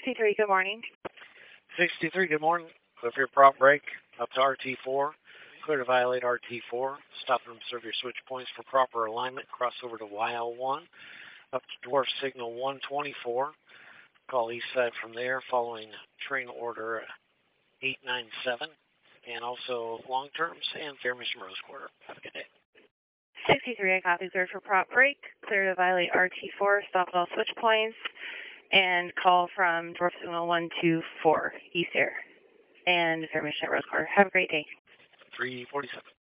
63, good morning. 63, good morning. Go for your prop break up to RT4. Clear to violate RT4. Stop and observe your switch points for proper alignment. Cross over to YL1. Up to dwarf signal 124. Call east side from there following train order 897. And also long terms and Fair Mission Rose Quarter. Have a good day. 63, I copy. Clear for prop break. Clear to violate RT4. Stop at all switch points. And call from dwarf signal 124 east here. And Fair Mission Rose Quarter. Have a great day. 347.